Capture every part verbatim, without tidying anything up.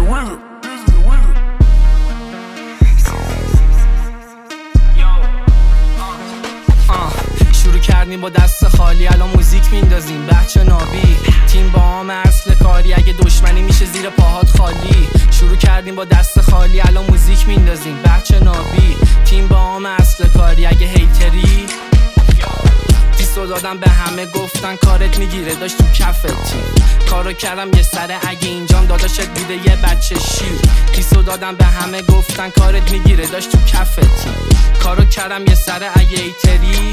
شروع کردیم با دست خالی، الان موزیک میندازیم بچه نابی. تیم با هم اصل کاری، اگه دشمنی میشه زیر پاهات خالی. شروع کردیم با دست خالی، الان موزیک میندازیم بچه نابی. تیم با هم اصل کاری، اگه هیتری دیسو دادم به همه، گفتن کارت میگیره داشت تو کفت تیم. کارو کردم یه سره، اگه اینجام داداشت بوده یه بچه شیر. دیسو دادم به همه، گفتن کارت میگیره داشت تو کفت تیم. کارو کردم یه سره، اگه هیتری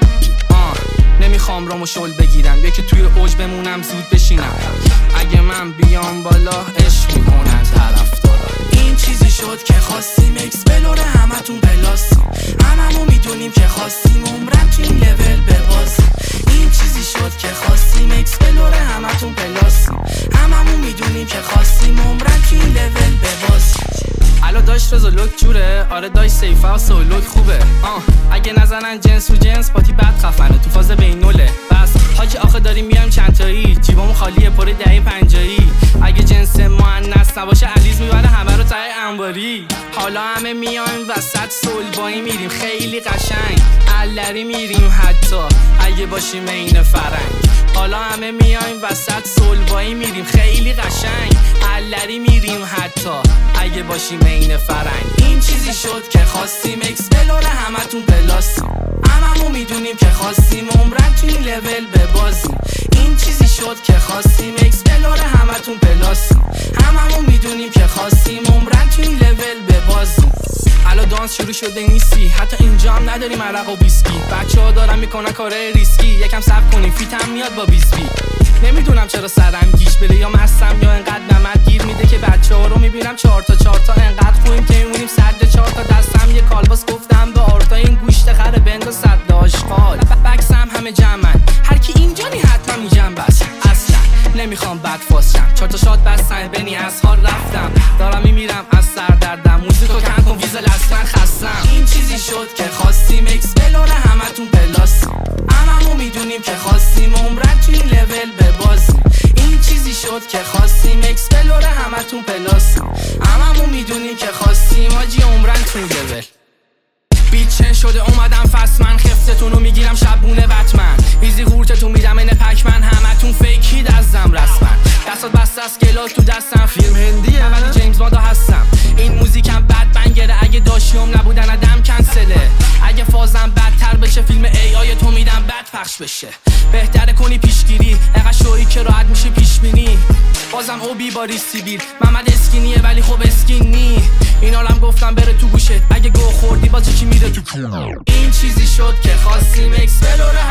نمیخوام رامو شل بگیرم، یکی توی اوج بمونم زود بشینم. اگه من بیام بالا عشق میکنن طرفدارا. این چیزی شد که خواستیم، اکس بلوره همتون پلاسیم. هممون میدونیم که خواستیم عمرم تو این لول ببازیم. این چیزی شد که خواستیم، اکس بلوره همتون پلاسیم. هممون میدونیم که خواستیم عمرم تو این لول ببازیم. الو داش رزا لوک جوره، آره داش سیفه و سولوک خوبه. آه اگه نزنن جنس و جنس پاتی بد خفنه تو فاز بینوله. بس حاجی آخه داریم میایم چند تایی، جیبامون خالیه پر دهه پنجایی. اگه جنس مؤنث نباشه عزیز میبره همه رو ته انباری. حالا همه میایم وسط سولبایی میریم خیلی قشنگ. علری میریم حتی اگه باشیم عین فرنگ. حالا همه میایم وسط سولبایی میریم خیلی قشنگ. علری میریم حتی اگه باشیم عین فرنگ. این چیزی شد که خواستیم، اکس بلوره همتون پلاسیم. هممون میدونیم که خواستیم عمرن تو این لول ببازیم. این چیزی شد که خواستیم، اکس بلوره همتون پلاسیم. هممون میدونیم که خواستیم عمرن تو این لول ببازیم. الان دانس شروع شده نیستی، حتی اینجا هم نداریم عرق و بیسکی. بچه ها دارن میکنن کاره ریسکی، یکم صبر کنیم فیتم میاد با بیس بی. نمیدونم چرا سرم گیش بده یا مستم یا انقدر نمد گیر میده که بچه ها رو میبینم چهار تا چهار تا انقدر خوبیم که میمونیم صد چهار تا. دستم یه کالباس گفتم به آرتا این گوشت خره بند صد آشغال. بکسم همه جمعن، هر کی اینجا نی حتما میجم بس. اصلا نمیخوام بد فاسشم، چهار تا شات بستن بنی از حال رفتم. دارم میمیرم از سر دردم، موزیکو کن کن ویزل اصلا خستم. این چیزی شد که خواستیم، اکس بلوره همتون پلاسیم. هممون میدونیم که خواستیم عمرن تو این لول ببازیم. این چیزی شد که خواستیم، اکس بلوره همتون پلاسیم. هممون میدونیم که خواستیم آجی عمرن تو این لول. بیچن شده اومدم فصل، من خفتتونو میگیرم شبونه بتمن. ایزی قورتتون میدم این پکمن، همتون فیکی دستم رسمن. دستات بسته از گلات تو دستم، فیلم هندیه ولی جیمز باندا هستم. این موزیکم بد بنگره، اگه داشیوم نبودن ادم کنسله. اگه فازم بدتر بشه فیلم ای آی تو میدم بد پخش بشه. بهتره کنی پیشگیری، اقا شوی که راحت میشه پیش بینی. بازم اوبی با ریسیبیل، محمد اسکینیه ولی خب اسکینی. اینا هم گفتم بره تو گوشت، اگه گو خوردی باز چی میره تو کون. این چیزی شد که خواستیم، اکس بلوره